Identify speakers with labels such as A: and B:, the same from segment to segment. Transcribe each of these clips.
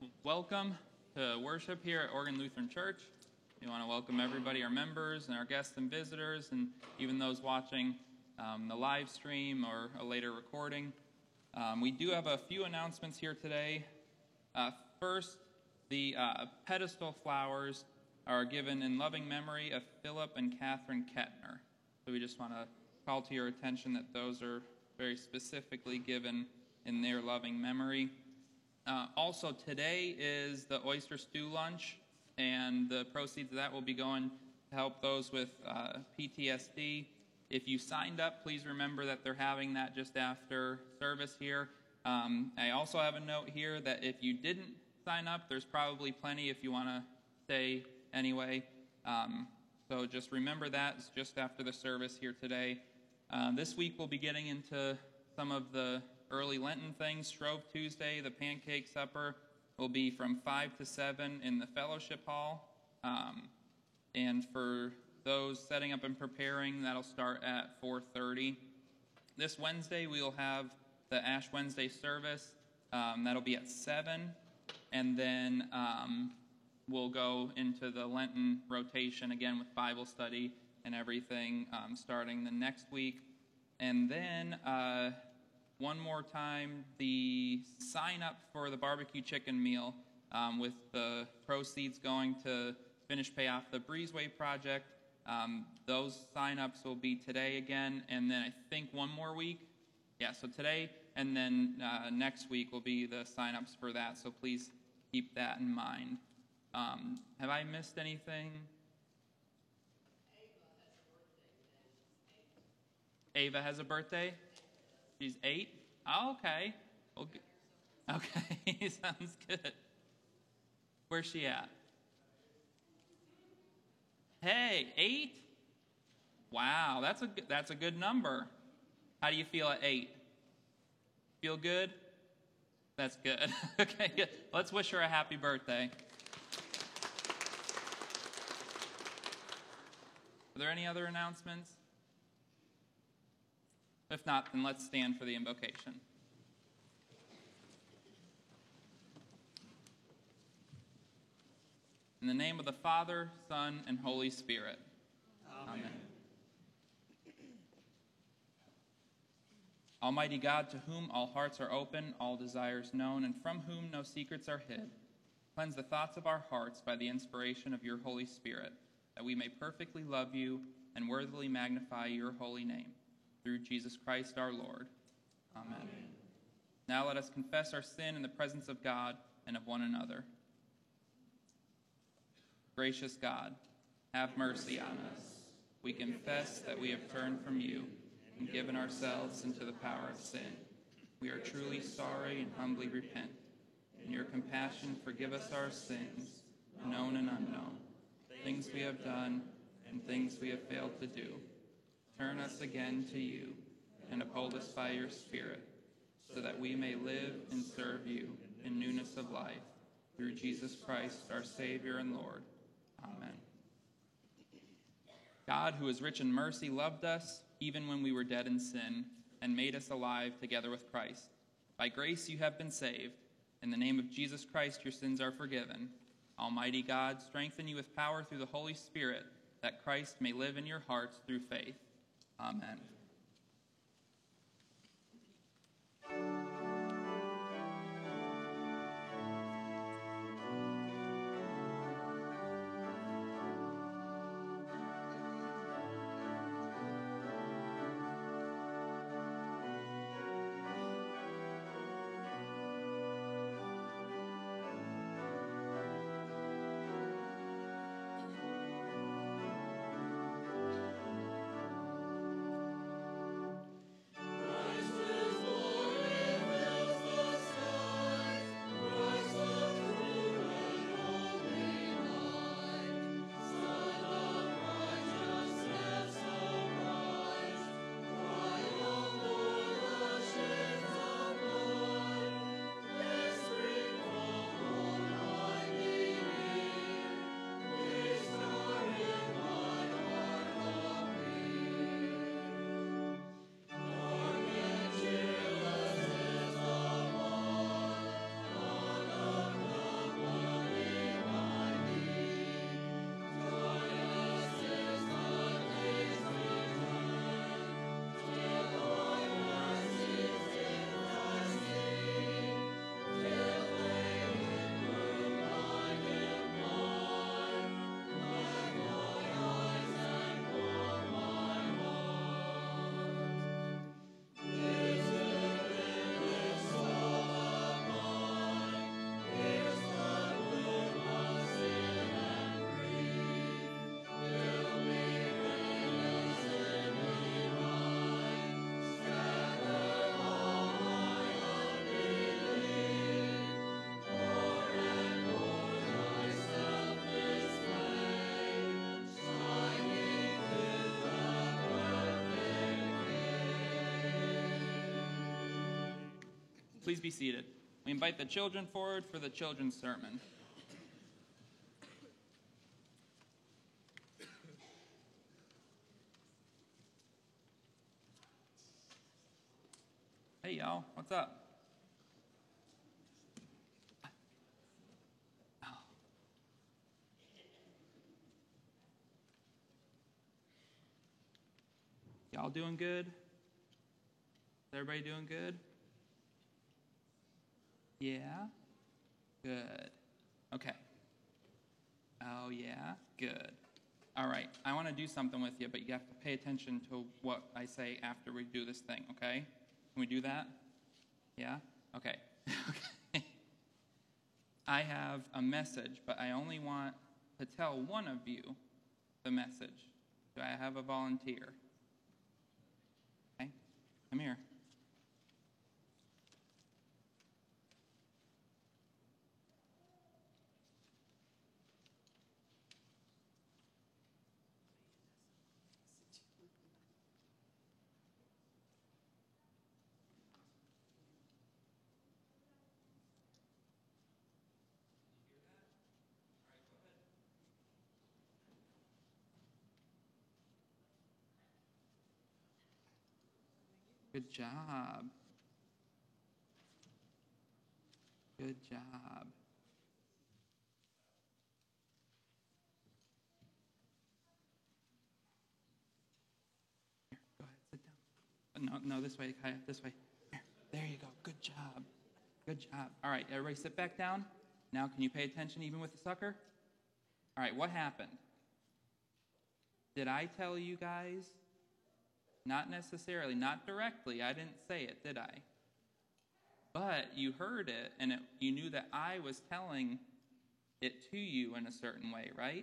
A: Welcome to worship here at Oregon Lutheran Church. We want to welcome everybody, our members and our guests and visitors, and even those watching the live stream or a later recording. We do have a few announcements here today. First, the pedestal flowers are given in loving memory of Philip and Catherine Kettner. So we just want to call to your attention that those are very specifically given in their loving memory. Also, today is the oyster stew lunch, and the proceeds of that will be going to help those with PTSD. If you signed up, please remember that they're having that just after service here. I also have a note here that if you didn't sign up, there's probably plenty if you want to stay anyway. So just remember that. It's just after the service here today. This week we'll be getting into some of the early Lenten things. Shrove Tuesday, the pancake supper, will be from 5 to 7 in the fellowship hall. And for those setting up and preparing, that'll start at 4:30. This Wednesday, we'll have the Ash Wednesday service. That'll be at 7. And then we'll go into the Lenten rotation again with Bible study and everything starting the next week. And then one more time, the sign up for the barbecue chicken meal with the proceeds going to finish pay off the Breezeway project. Those sign-ups will be today again, and then I think one more week. Yeah, so today, and then next week will be the sign-ups for that, so please keep that in mind. Have I missed anything? Ava has a birthday? She's 8? Oh, okay. Okay, sounds good. Where's she at? Hey, 8? Wow, that's a good number. How do you feel at 8? Feel good? That's good. Okay, good. Let's wish her a happy birthday. Are there any other announcements? If not, then let's stand for the invocation. In the name of the Father, Son, and Holy Spirit. Amen. Almighty God, to whom all hearts are open, all desires known, and from whom no secrets are hid, cleanse the thoughts of our hearts by the inspiration of your Holy Spirit, that we may perfectly love you and worthily magnify your holy name. Through Jesus Christ our Lord. Amen. Now let us confess our sin in the presence of God and of one another. Gracious God, have mercy on us. We confess that we have turned from you and given ourselves into the power of sin. We are truly sorry and humbly repent. In your compassion, forgive us our sins, known and unknown, things we have done and things we have failed to do. Turn us again to you and uphold us by your Spirit, so that we may live and serve you in newness of life. Through Jesus Christ, our Savior and Lord. Amen. God, who is rich in mercy, loved us even when we were dead in sin, and made us alive together with Christ. By grace you have been saved. In the name of Jesus Christ, your sins are forgiven. Almighty God, strengthen you with power through the Holy Spirit, that Christ may live in your hearts through faith. Amen. Please be seated. We invite the children forward for the children's sermon. Hey, y'all. What's up? Y'all doing good? Is everybody doing good? Yeah? Good. Okay. Oh, yeah? Good. All right. I want to do something with you, but you have to pay attention to what I say after we do this thing, okay? Can we do that? Yeah? Okay. Okay. I have a message, but I only want to tell one of you the message. Do I have a volunteer? Okay. Come here. Good job. Good job. Here, go ahead, sit down. No, this way, Kaya, this way. Here, there you go. Good job. Good job. All right, everybody sit back down. Now, can you pay attention even with the sucker? All right, what happened? Did I tell you guys? Not necessarily, not directly. I didn't say it, did I? But you heard it, and you knew that I was telling it to you in a certain way, right?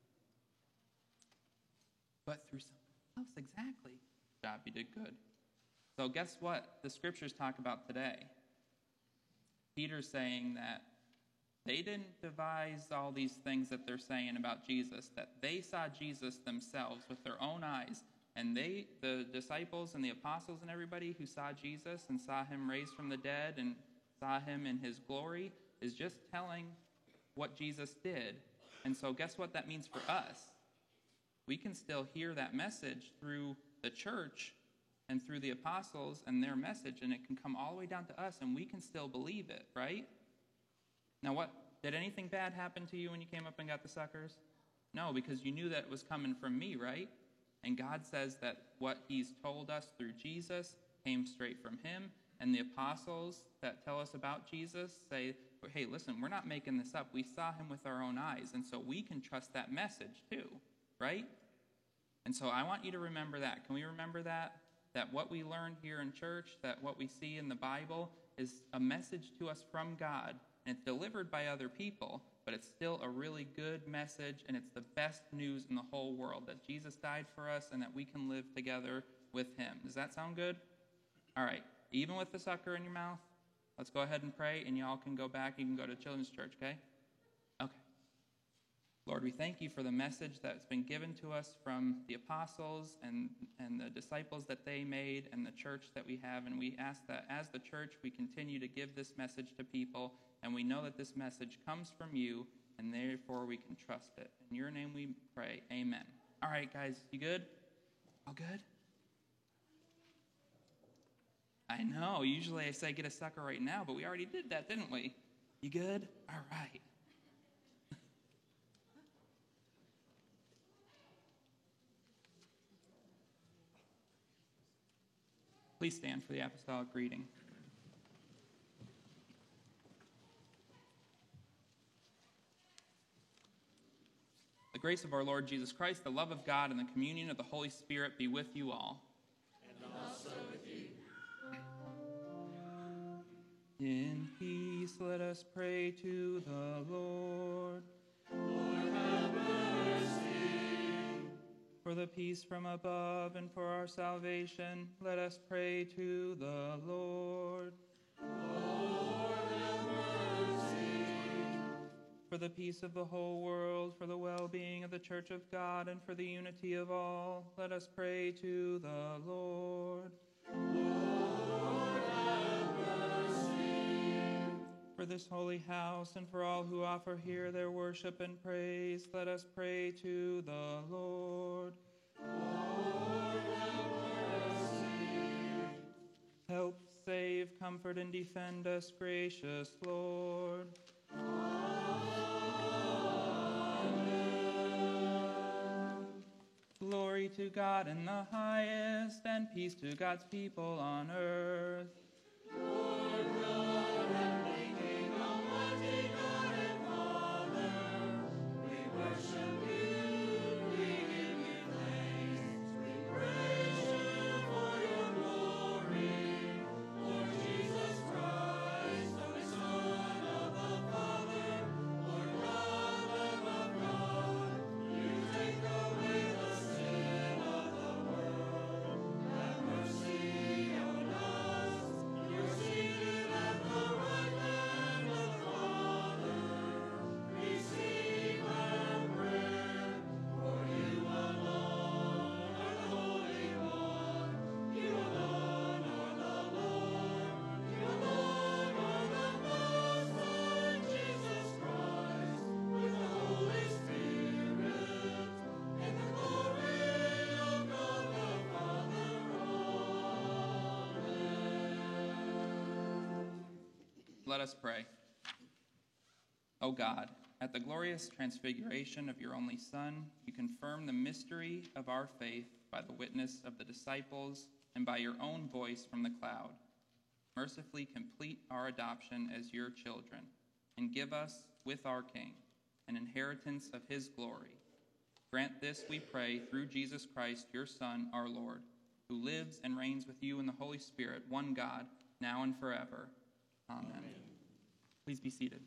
A: But through something else, exactly. Good job, you did good. So guess what the scriptures talk about today? Peter's saying that they didn't devise all these things that they're saying about Jesus, that they saw Jesus themselves with their own eyes. And the disciples and the apostles and everybody who saw Jesus and saw him raised from the dead and saw him in his glory is just telling what Jesus did. And so guess what that means for us? We can still hear that message through the church and through the apostles and their message, and it can come all the way down to us, and we can still believe it, right? Now, did anything bad happen to you when you came up and got the suckers? No, because you knew that it was coming from me, right? And God says that what he's told us through Jesus came straight from him, and the apostles that tell us about Jesus say, hey, listen, we're not making this up. We saw him with our own eyes, and so we can trust that message too, right? And so I want you to remember that. Can we remember that? That what we learn here in church, that what we see in the Bible is a message to us from God, and it's delivered by other people, but it's still a really good message, and it's the best news in the whole world, that Jesus died for us and that we can live together with him. Does that sound good? All right. Even with the sucker in your mouth, let's go ahead and pray, and y'all can go back. You can go to children's church, okay? Okay. Lord, we thank you for the message that's been given to us from the apostles and the disciples that they made and the church that we have, and we ask that as the church we continue to give this message to people, and we know that this message comes from you, and therefore we can trust it. In your name we pray, amen. All right, guys, you good? All good? I know, usually I say get a sucker right now, but we already did that, didn't we? You good? All right. Please stand for the apostolic reading. The grace of our Lord Jesus Christ, the love of God, and the communion of the Holy Spirit be with you all.
B: And also with you.
A: In peace, let us pray to the Lord.
B: Lord, have mercy.
A: For the peace from above and for our salvation, let us pray to the Lord.
B: Lord, have mercy.
A: For the peace of the whole world, for the well-being of the Church of God, and for the unity of all, let us pray to the Lord.
B: Lord, have mercy.
A: for this holy house and for all who offer here their worship and praise, let us pray to the Lord.
B: Lord, have mercy.
A: Help, save, comfort, and defend us, gracious Lord. Glory to God in the highest, and peace to God's people on earth.
B: Lord God, heavenly King, almighty God and Father, we worship you, we give you thanks, we praise you for your glory. Lord Jesus Christ, Holy Son of the Father, Lord God, Lamb of God, you take away the sin of the world. Have mercy on us. You're seated at the right hand of the Father. Receive our prayer, for you alone are the Holy One. You alone are the Lord. You alone are the Most High, Jesus Christ, with the Holy Spirit, and the glory of God the Father. Amen.
A: Let us pray. O God, at the glorious transfiguration of your only Son, you confirm the mystery of our faith by the witness of the disciples and by your own voice from the cloud. Mercifully complete our adoption as your children, and give us, with our King, an inheritance of his glory. Grant this, we pray, through Jesus Christ, your Son, our Lord, who lives and reigns with you in the Holy Spirit, one God, now and forever. Amen. Please be seated.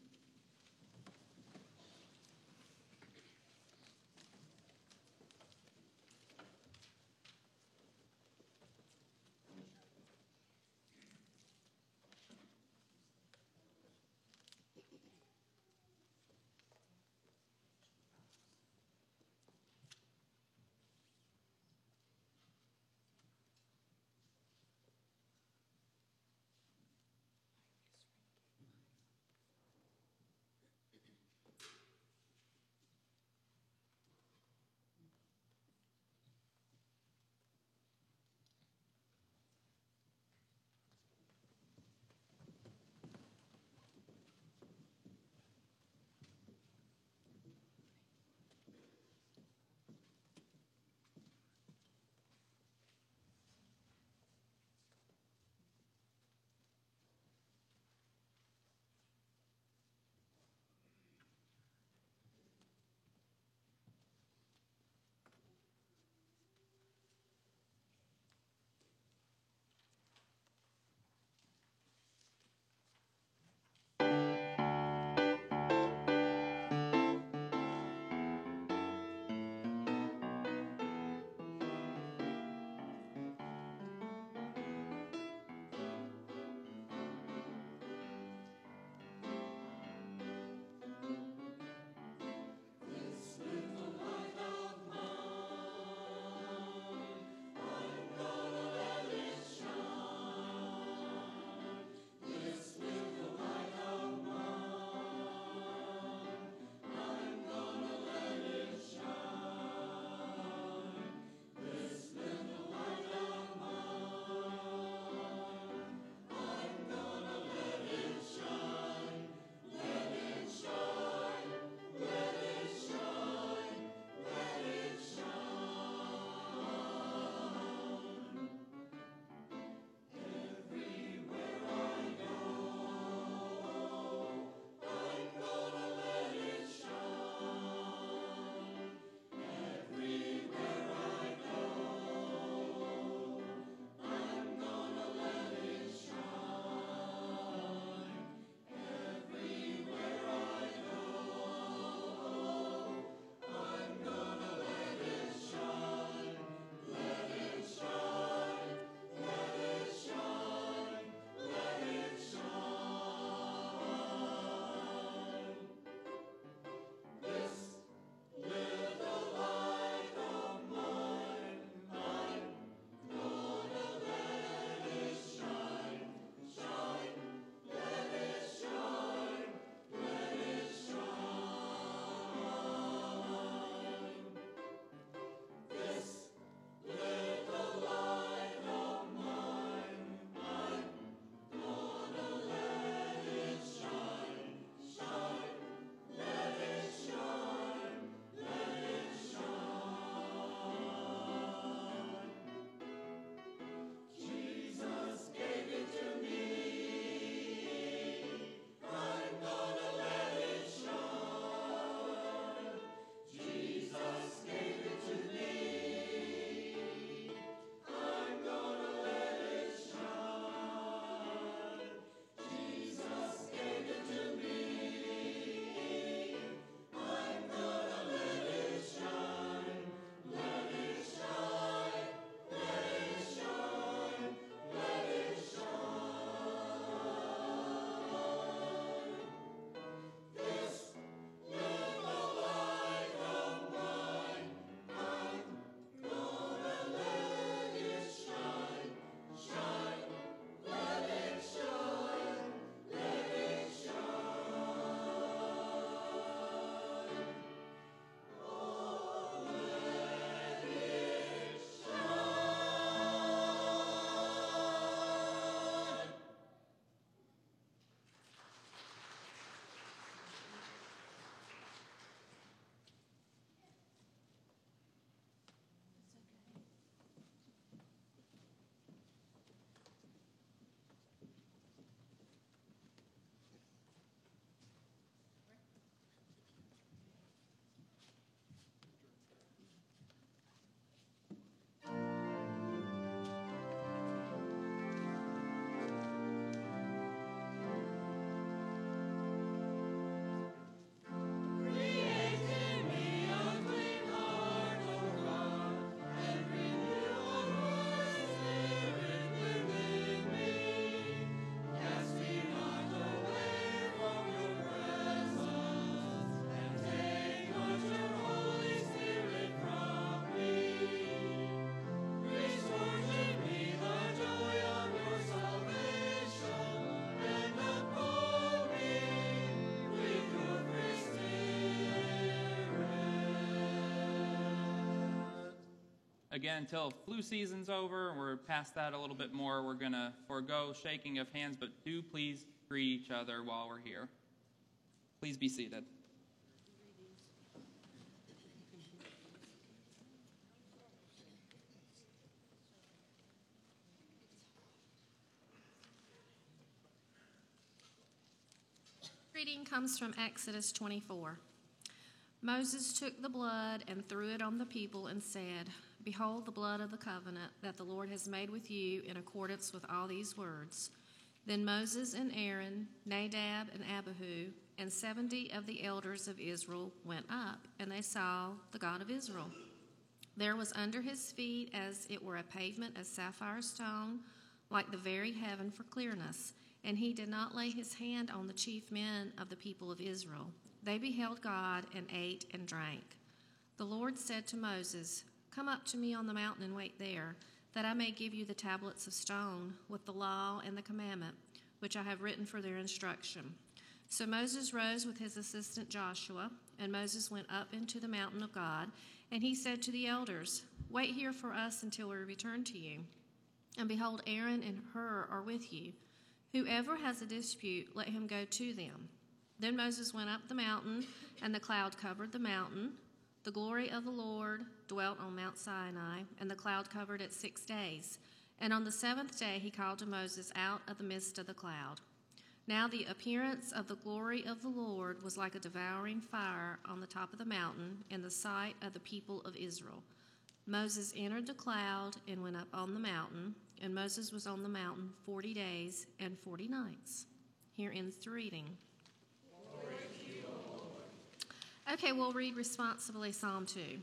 A: again, until flu season's over, we're past that a little bit more, we're going to forego shaking of hands, but do please greet each other while we're here. Please be seated.
C: Reading comes from Exodus 24. Moses took the blood and threw it on the people and said, "Behold the blood of the covenant that the Lord has made with you in accordance with all these words." Then Moses and Aaron, Nadab and Abihu, and 70 of the elders of Israel went up, and they saw the God of Israel. There was under his feet as it were a pavement of sapphire stone, like the very heaven for clearness. And he did not lay his hand on the chief men of the people of Israel. They beheld God and ate and drank. The Lord said to Moses, "Come up to me on the mountain and wait there, that I may give you the tablets of stone with the law and the commandment, which I have written for their instruction." So Moses rose with his assistant Joshua, and Moses went up into the mountain of God, and he said to the elders, "Wait here for us until we return to you. And behold, Aaron and Hur are with you. Whoever has a dispute, let him go to them." Then Moses went up the mountain, and the cloud covered the mountain. The glory of the Lord dwelt on Mount Sinai, and the cloud covered it 6 days. And on the 7th day he called to Moses out of the midst of the cloud. Now the appearance of the glory of the Lord was like a devouring fire on the top of the mountain in the sight of the people of Israel. Moses entered the cloud and went up on the mountain, and Moses was on the mountain 40 days and 40 nights. Here ends the reading.
B: Glory to you, O Lord.
C: Okay, we'll read responsibly Psalm 2.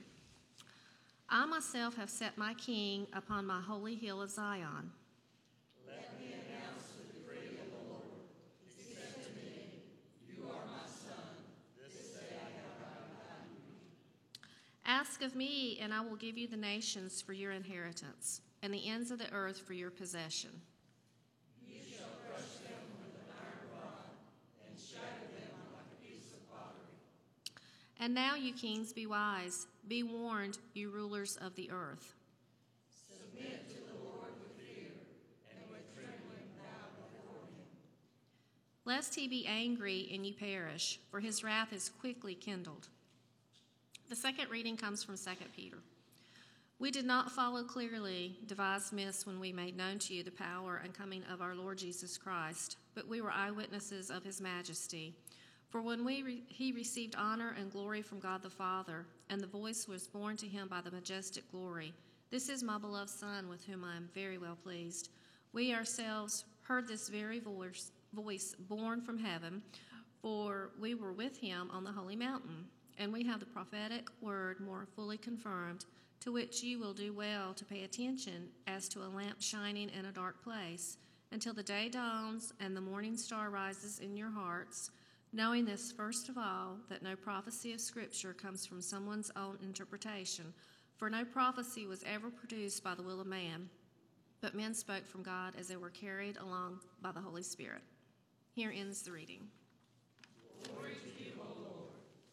C: I myself have set my king upon my holy hill of Zion.
B: Let me announce the decree of the Lord. He said to me, "You are my son. This day I have begotten you."
C: Ask of me, and I will give you the nations for your inheritance, and the ends of the earth for your possession.
B: You shall crush them with an iron rod, and shatter them like a piece of pottery.
C: And now, you kings, be wise. Be warned, you rulers of the earth.
B: Submit to the Lord with fear, and with trembling bow before him.
C: Lest he be angry and you perish, for his wrath is quickly kindled. The second reading comes from 2 Peter. We did not follow clearly devised myths when we made known to you the power and coming of our Lord Jesus Christ, but we were eyewitnesses of his majesty. For when he received honor and glory from God the Father, and the voice was borne to him by the majestic glory, "This is my beloved Son, with whom I am very well pleased." We ourselves heard this very voice borne from heaven, for we were with him on the holy mountain. And we have the prophetic word more fully confirmed, to which you will do well to pay attention as to a lamp shining in a dark place, until the day dawns and the morning star rises in your hearts, knowing this first of all, that no prophecy of Scripture comes from someone's own interpretation, for no prophecy was ever produced by the will of man, but men spoke from God as they were carried along by the Holy Spirit. Here ends the reading.
B: Glory to you, O Lord.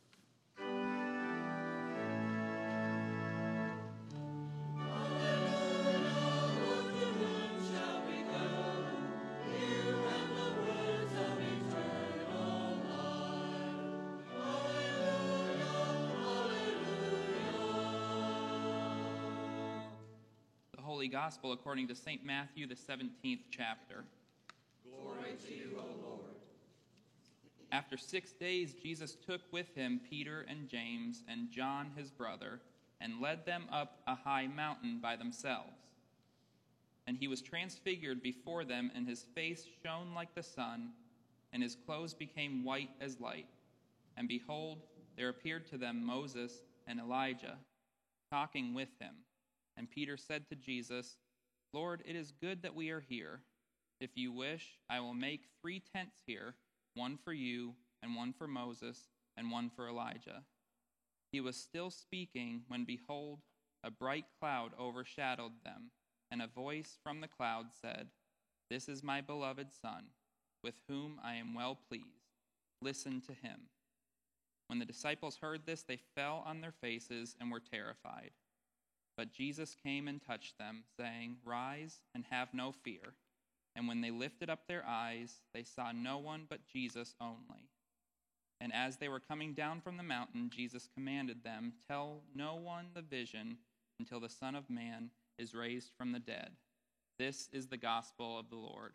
A: Holy Gospel according to St. Matthew, the 17th chapter.
B: Glory to you, O Lord.
A: After 6 days, Jesus took with him Peter and James and John his brother, and led them up a high mountain by themselves. And he was transfigured before them, and his face shone like the sun, and his clothes became white as light. And behold, there appeared to them Moses and Elijah, talking with him. And Peter said to Jesus, "Lord, it is good that we are here. If you wish, I will make 3 tents here, one for you, and one for Moses, and one for Elijah." He was still speaking when, behold, a bright cloud overshadowed them, and a voice from the cloud said, "This is my beloved Son, with whom I am well pleased. Listen to him." When the disciples heard this, they fell on their faces and were terrified. But Jesus came and touched them, saying, "Rise and have no fear." And when they lifted up their eyes, they saw no one but Jesus only. And as they were coming down from the mountain, Jesus commanded them, "Tell no one the vision until the Son of Man is raised from the dead." This is the gospel of the Lord.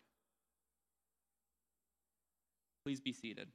A: Please be seated.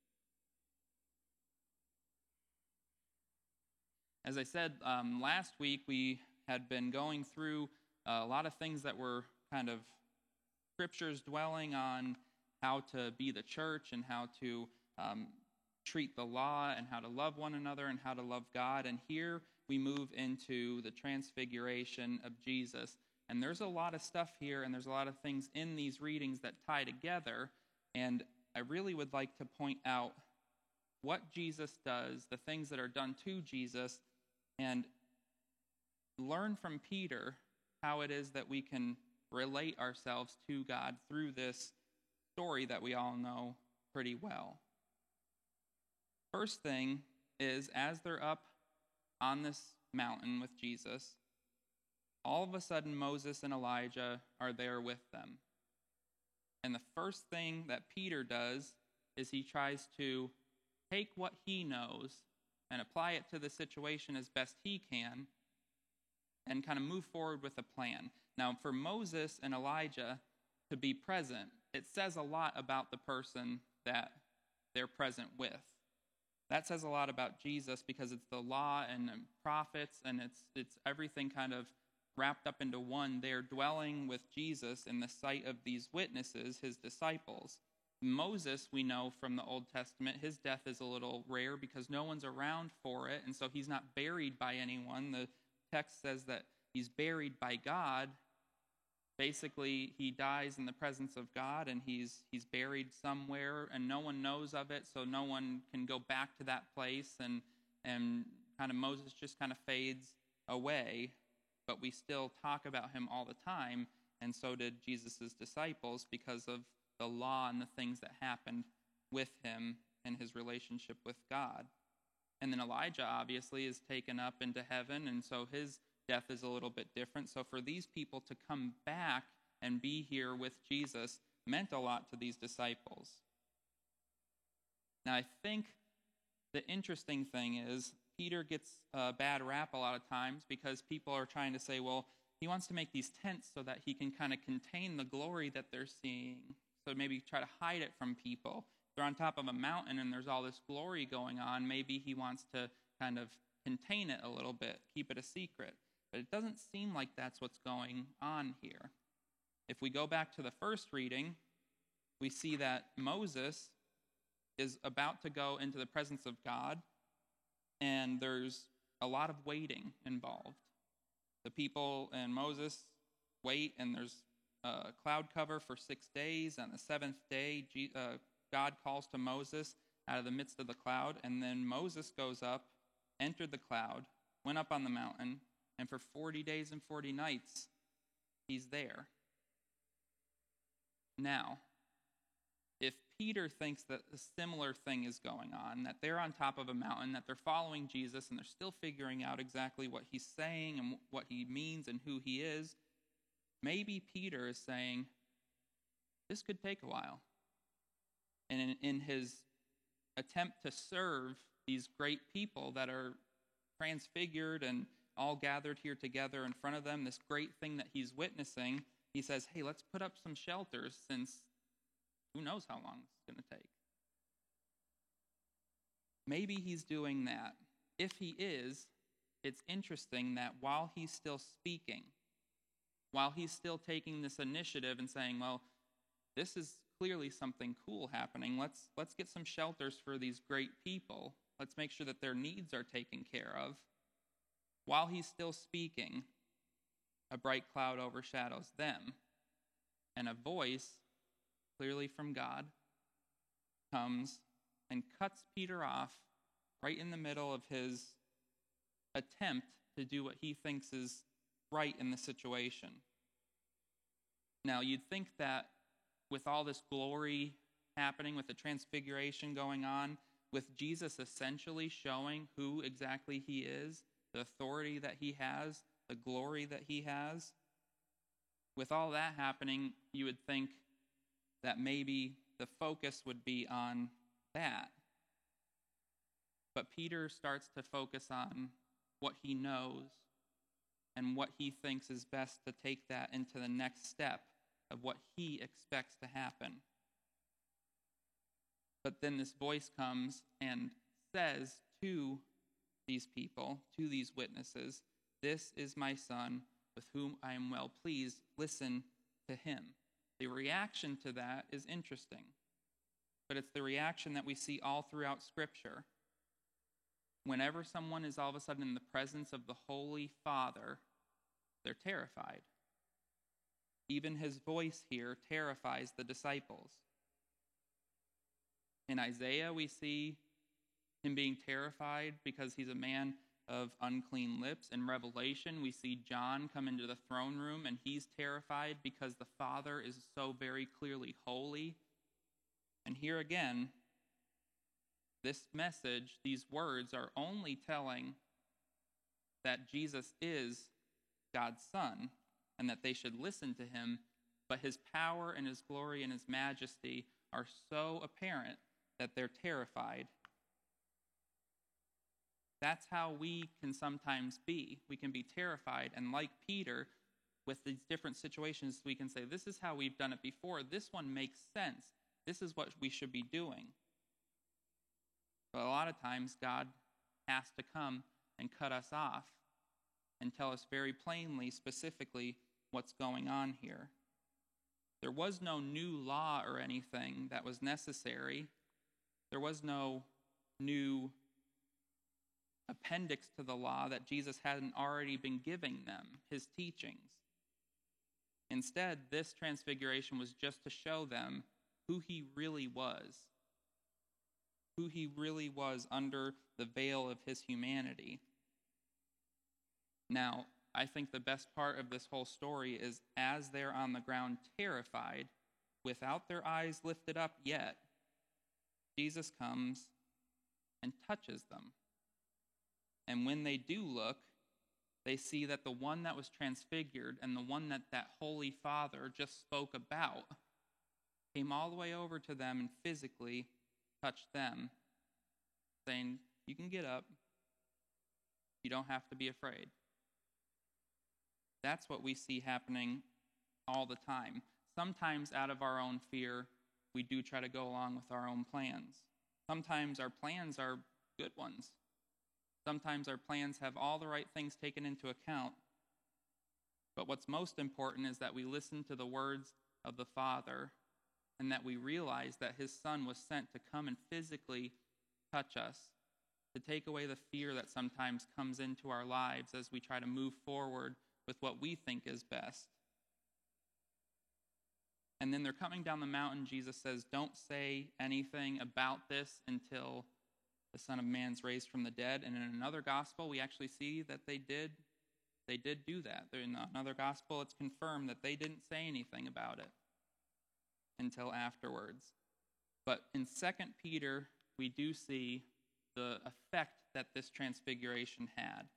A: As I said, last week we had been going through a lot of things that were kind of scriptures dwelling on how to be the church and how to treat the law and how to love one another and how to love God. And here we move into the transfiguration of Jesus. And there's a lot of stuff here, and there's a lot of things in these readings that tie together. And I really would like to point out what Jesus does, the things that are done to Jesus, and learn from Peter how it is that we can relate ourselves to God through this story that we all know pretty well. First thing is, as they're up on this mountain with Jesus, all of a sudden Moses and Elijah are there with them. And the first thing that Peter does is he tries to take what he knows and apply it to the situation as best he can and kind of move forward with a plan. Now, for Moses and Elijah to be present, it says a lot about the person that they're present with. That says a lot about Jesus because it's the law and the prophets, and it's everything kind of wrapped up into one. They're dwelling with Jesus in the sight of these witnesses, his disciples. Moses, we know from the Old Testament, his death is a little rare because no one's around for it, and so he's not buried by anyone. The text says that he's buried by God. Basically, he dies in the presence of God, and he's buried somewhere, and no one knows of it, so no one can go back to that place, and kind of Moses just kind of fades away, but we still talk about him all the time, and so did Jesus' disciples because of the law and the things that happened with him and his relationship with God. And then Elijah obviously is taken up into heaven, and so his death is a little bit different. So for these people to come back and be here with Jesus meant a lot to these disciples. Now, I think the interesting thing is Peter gets a bad rap a lot of times because people are trying to say, well, he wants to make these tents so that he can kind of contain the glory that they're seeing. So maybe try to hide it from people. They're on top of a mountain and there's all this glory going on. Maybe he wants to kind of contain it a little bit, keep it a secret. But it doesn't seem like that's what's going on here. If we go back to the first reading, we see that Moses is about to go into the presence of God, and there's a lot of waiting involved. The people and Moses wait, and there's a cloud cover for 6 days. On the seventh day, God calls to Moses out of the midst of the cloud, and then Moses goes up, entered the cloud, went up on the mountain, and for 40 days and 40 nights, he's there. Now, if Peter thinks that a similar thing is going on, that they're on top of a mountain, that they're following Jesus, and they're still figuring out exactly what he's saying and what he means and who he is, maybe Peter is saying, this could take a while. And in his attempt to serve these great people that are transfigured and all gathered here together in front of them, this great thing that he's witnessing, he says, hey, let's put up some shelters since who knows how long it's going to take. Maybe he's doing that. If he is, it's interesting that while he's still speaking, while he's still taking this initiative and saying, well, this is clearly something cool happening. Let's get some shelters for these great people. Let's make sure that their needs are taken care of. While he's still speaking, a bright cloud overshadows them, and a voice, clearly from God, comes and cuts Peter off right in the middle of his attempt to do what he thinks is right in the situation. Now, you'd think that with all this glory happening, with the transfiguration going on, with Jesus essentially showing who exactly he is, the authority that he has, the glory that he has. With all that happening, you would think that maybe the focus would be on that. But Peter starts to focus on what he knows and what he thinks is best to take that into the next step of what he expects to happen. But then this voice comes and says to these people, to these witnesses, "This is my son, with whom I am well pleased. Listen to him." The reaction to that is interesting, but it's the reaction that we see all throughout Scripture. Whenever someone is all of a sudden in the presence of the Holy Father, they're terrified. Even his voice here terrifies the disciples. In Isaiah, we see him being terrified because he's a man of unclean lips. In Revelation, we see John come into the throne room, and he's terrified because the Father is so very clearly holy. And here again, this message, these words, are only telling that Jesus is God's Son and that they should listen to him, but his power and his glory and his majesty are so apparent that they're terrified. That's how we can sometimes be. We can be terrified, and like Peter, with these different situations, we can say, this is how we've done it before. This one makes sense. This is what we should be doing. But a lot of times, God has to come and cut us off and tell us very plainly, specifically, what's going on here. There was no new law or anything that was necessary. There was no new appendix to the law that Jesus hadn't already been giving them, his teachings. Instead, this transfiguration was just to show them who he really was under the veil of his humanity. Now, I think the best part of this whole story is as they're on the ground terrified, without their eyes lifted up yet, Jesus comes and touches them. And when they do look, they see that the one that was transfigured and the one that Holy Father just spoke about came all the way over to them and physically touched them, saying, "You can get up. You don't have to be afraid." That's what we see happening all the time. Sometimes out of our own fear, we do try to go along with our own plans. Sometimes our plans are good ones. Sometimes our plans have all the right things taken into account. But what's most important is that we listen to the words of the Father and that we realize that his Son was sent to come and physically touch us, to take away the fear that sometimes comes into our lives as we try to move forward with what we think is best. And then they're coming down the mountain. Jesus says, "Don't say anything about this until the Son of Man's raised from the dead." And in another gospel, we actually see that they did do that. In another gospel, it's confirmed that they didn't say anything about it until afterwards. But in 2 Peter, we do see the effect that this transfiguration had.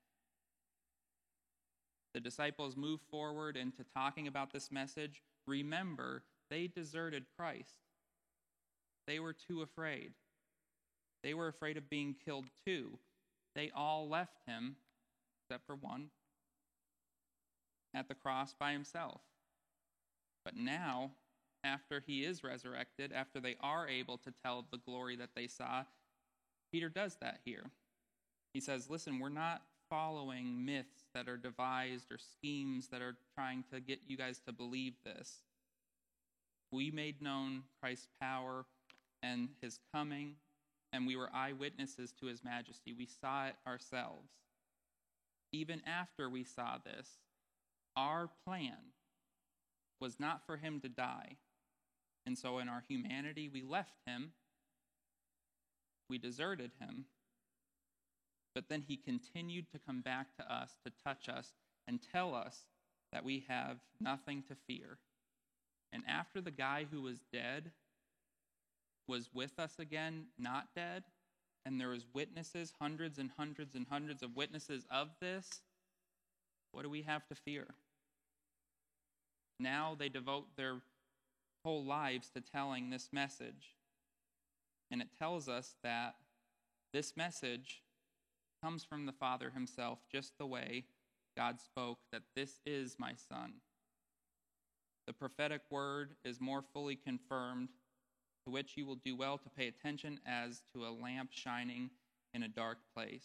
A: The disciples move forward into talking about this message. Remember, they deserted Christ. They were too afraid. They were afraid of being killed too. They all left him, except for one, at the cross by himself. But now, after he is resurrected, after they are able to tell of the glory that they saw, Peter does that here. He says, "Listen, we're not following myths that are devised or schemes that are trying to get you guys to believe this. We made known Christ's power and his coming, and we were eyewitnesses to his majesty. We saw it ourselves. Even after we saw this, our plan was not for him to die. And so in our humanity, we left him. We deserted him. But then he continued to come back to us, to touch us, and tell us that we have nothing to fear. And after the guy who was dead was with us again, not dead, and there was witnesses, hundreds and hundreds and hundreds of witnesses of this, What do we have to fear? Now they devote their whole lives to telling this message. And it tells us that this message comes from the Father himself, just the way God spoke, that this is my Son. The prophetic word is more fully confirmed, to which you will do well to pay attention as to a lamp shining in a dark place.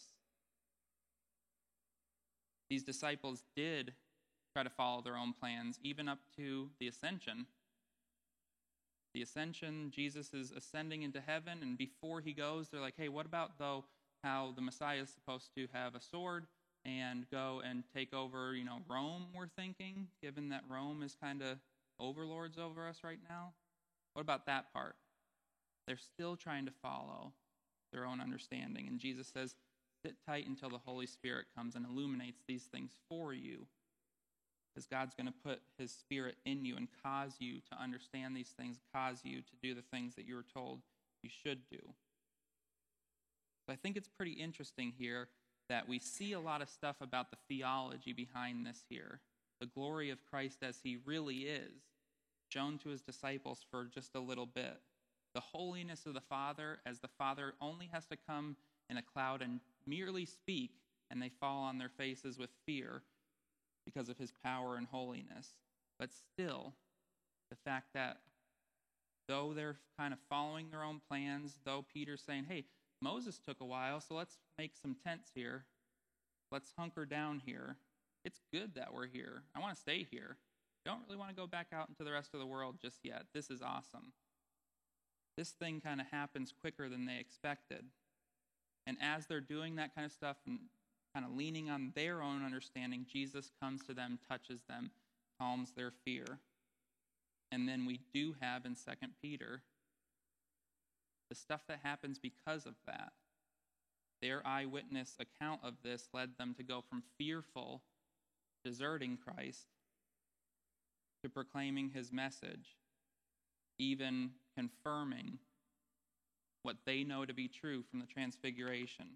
A: These disciples did try to follow their own plans, even up to the ascension. The ascension, Jesus is ascending into heaven, and before he goes, they're like, hey, what about, though, how the Messiah is supposed to have a sword and go and take over, Rome, we're thinking, given that Rome is kind of overlords over us right now? What about that part? They're still trying to follow their own understanding. And Jesus says, sit tight until the Holy Spirit comes and illuminates these things for you. Because God's going to put his Spirit in you and cause you to understand these things, cause you to do the things that you were told you should do. So I think it's pretty interesting here that we see a lot of stuff about the theology behind this here. The glory of Christ as he really is, shown to his disciples for just a little bit. The holiness of the Father, as the Father only has to come in a cloud and merely speak, and they fall on their faces with fear because of his power and holiness. But still, the fact that though they're kind of following their own plans, though Peter's saying, hey, Moses took a while, so let's make some tents here. Let's hunker down here. It's good that we're here. I want to stay here. I don't really want to go back out into the rest of the world just yet. This is awesome. This thing kind of happens quicker than they expected. And as they're doing that kind of stuff and kind of leaning on their own understanding, Jesus comes to them, touches them, calms their fear. And then we do have in 2 Peter the stuff that happens because of that. Their eyewitness account of this led them to go from fearful, deserting Christ, to proclaiming his message, even confirming what they know to be true from the Transfiguration.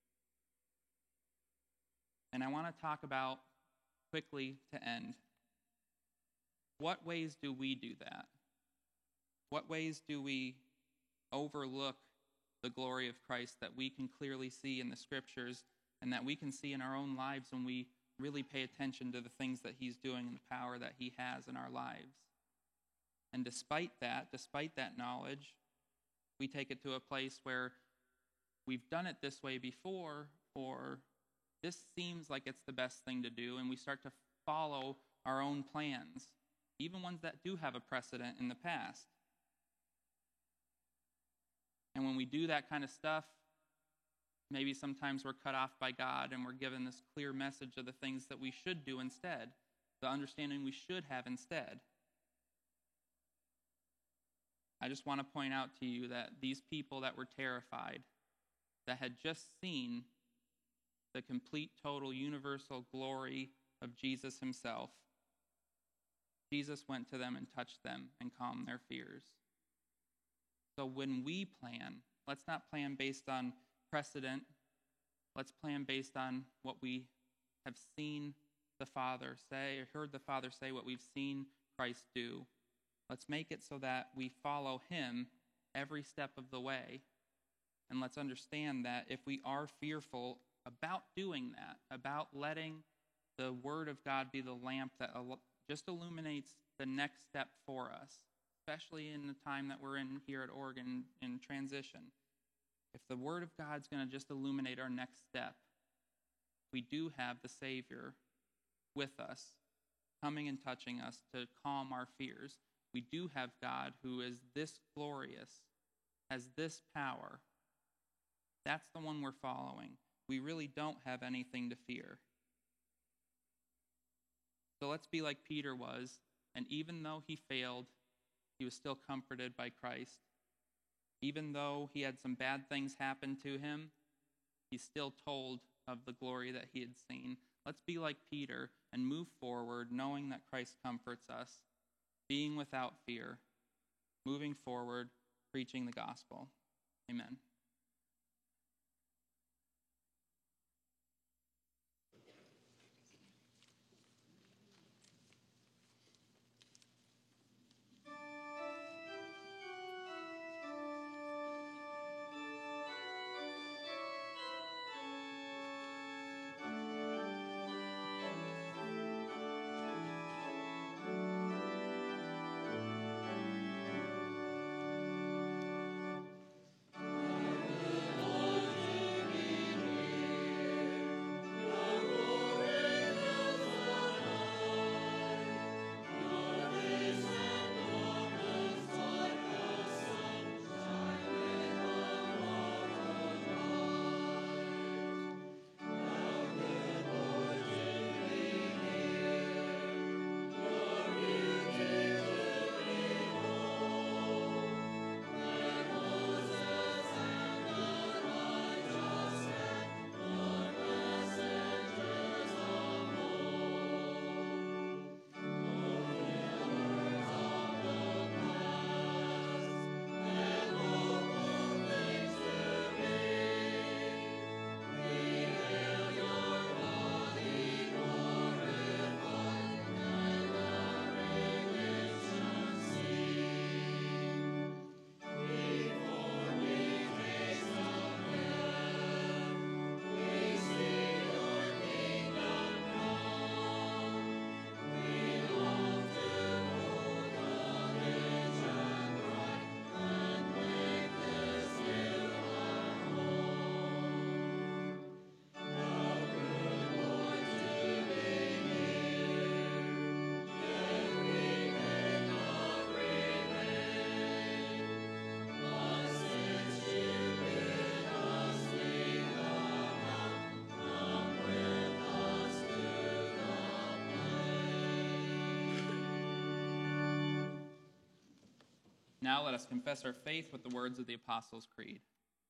A: And I want to talk about, quickly to end, what ways do we do that? What ways do we overlook the glory of Christ that we can clearly see in the Scriptures and that we can see in our own lives when we really pay attention to the things that he's doing and the power that he has in our lives? And despite that knowledge, we take it to a place where we've done it this way before, or this seems like it's the best thing to do, and we start to follow our own plans, even ones that do have a precedent in the past. And when we do that kind of stuff, maybe sometimes we're cut off by God and we're given this clear message of the things that we should do instead, the understanding we should have instead. I just want to point out to you that these people that were terrified, that had just seen the complete, total, universal glory of Jesus himself, Jesus went to them and touched them and calmed their fears. So when we plan, let's not plan based on precedent. Let's plan based on what we have seen the Father say, or heard the Father say, what we've seen Christ do. Let's make it so that we follow him every step of the way. And let's understand that if we are fearful about doing that, about letting the Word of God be the lamp that just illuminates the next step for us, especially in the time that we're in here at Oregon in transition, if the Word of God's going to just illuminate our next step, we do have the Savior with us, coming and touching us to calm our fears. We do have God who is this glorious, has this power. That's the one we're following. We really don't have anything to fear. So let's be like Peter was, and even though he failed, he was still comforted by Christ. Even though he had some bad things happen to him, he still told of the glory that he had seen. Let's be like Peter and move forward knowing that Christ comforts us, being without fear, moving forward, preaching the gospel. Amen. Now let us confess our faith with the words of the Apostles' Creed.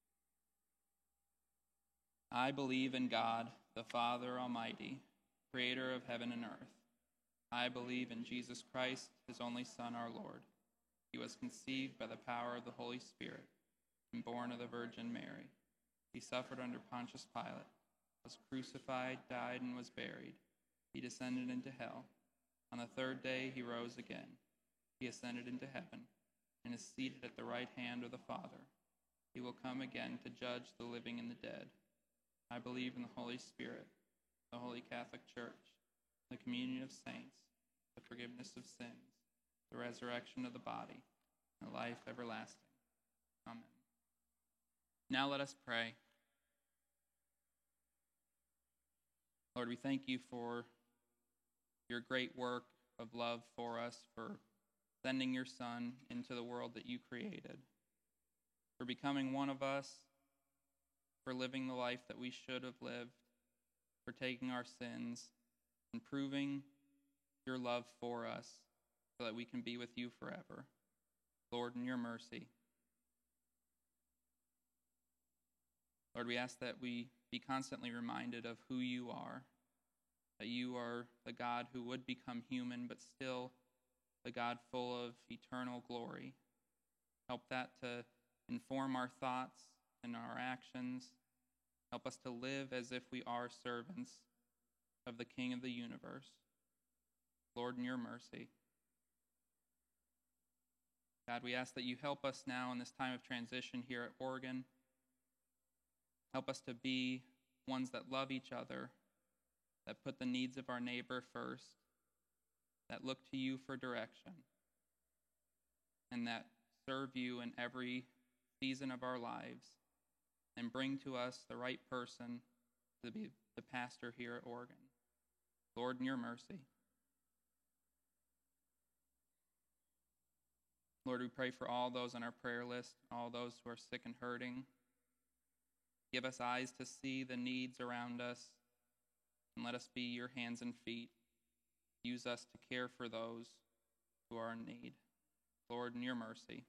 A: I believe in God, the Father Almighty, creator of heaven and earth. I believe in Jesus Christ, his only Son, our Lord. He was conceived by the power of the Holy Spirit and born of the Virgin Mary. He suffered under Pontius Pilate, was crucified, died, and was buried. He descended into hell. On the third day he rose again. He ascended into heaven and is seated at the right hand of the Father. He will come again to judge the living and the dead. I believe in the Holy Spirit, the Holy Catholic Church, the communion of saints, the forgiveness of sins, the resurrection of the body, and life everlasting. Amen. Now let us pray. Lord, we thank you for your great work of love for us, for sending your Son into the world that you created, for becoming one of us, for living the life that we should have lived, for taking our sins and proving your love for us so that we can be with you forever. Lord, in your mercy. Lord, we ask that we be constantly reminded of who you are, that you are the God who would become human, but still the God full of eternal glory. Help that to inform our thoughts and our actions. Help us to live as if we are servants of the King of the universe. Lord, in your mercy. God, we ask that you help us now in this time of transition here at Oregon. Help us to be ones that love each other, that put the needs of our neighbor first, that look to you for direction, and that serve you in every season of our lives, and bring to us the right person to be the pastor here at Oregon. Lord, in your mercy. Lord, we pray for all those on our prayer list, all those who are sick and hurting. Give us eyes to see the needs around us, and let us be your hands and feet. Use us to care for those who are in need. Lord, in your mercy.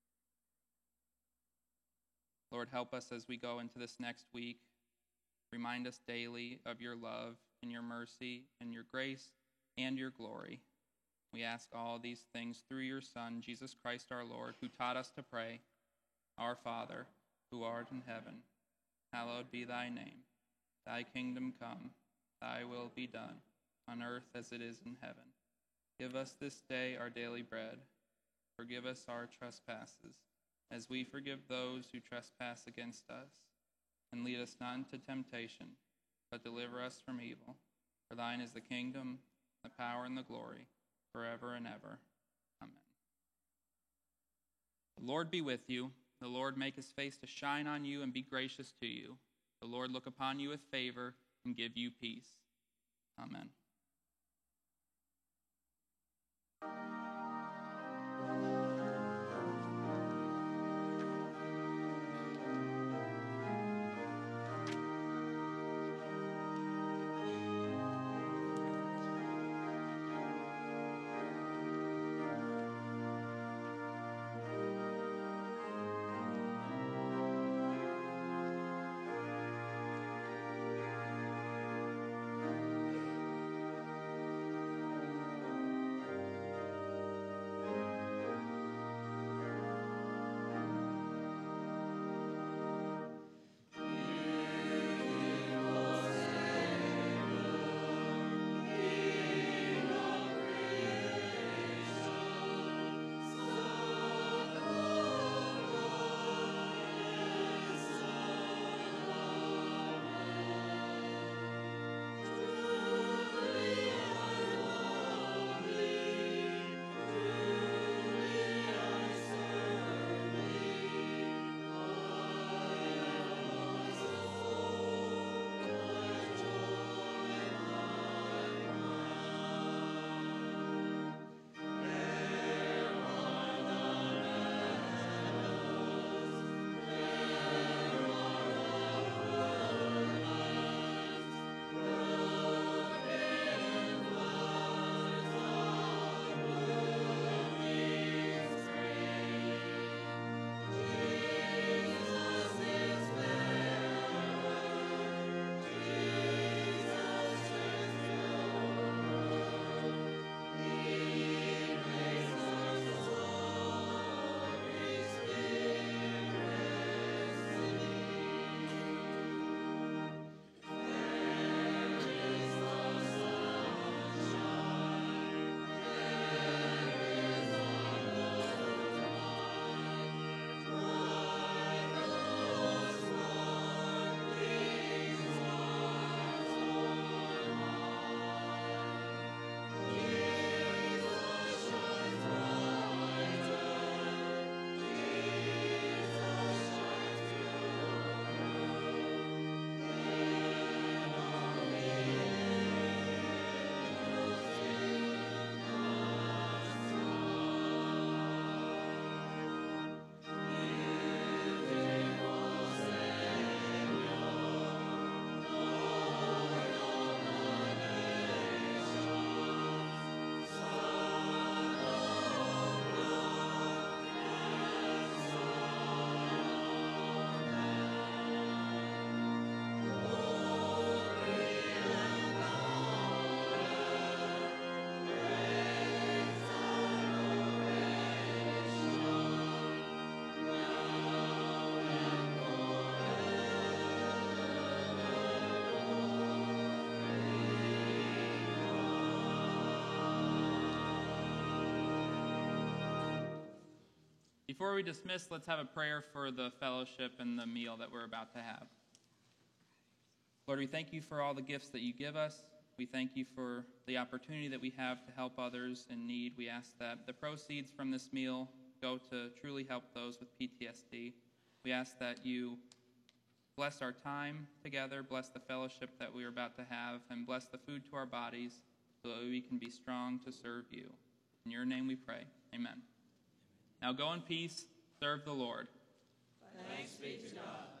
A: Lord, help us as we go into this next week. Remind us daily of your love and your mercy and your grace and your glory. We ask all these things through your Son, Jesus Christ our Lord, who taught us to pray, Our Father, who art in heaven, hallowed be thy name. Thy kingdom come, thy will be done, on earth as it is in heaven. Give us this day our daily bread. Forgive us our trespasses, as we forgive those who trespass against us. And lead us not into temptation, but deliver us from evil. For thine is the kingdom, the power, and the glory, forever and ever. Amen. The Lord be with you. The Lord make his face to shine on you and be gracious to you. The Lord look upon you with favor and give you peace. Amen. Before we dismiss, let's have a prayer for the fellowship and the meal that we're about to have. Lord, we thank you for all the gifts that you give us. We thank you for the opportunity that we have to help others in need. We ask that the proceeds from this meal go to truly help those with PTSD. We ask that you bless our time together, bless the fellowship that we are about to have, and bless the food to our bodies so that we can be strong to serve you. In your name we pray. Amen. Now go in peace, serve the Lord.
B: Thanks be to God.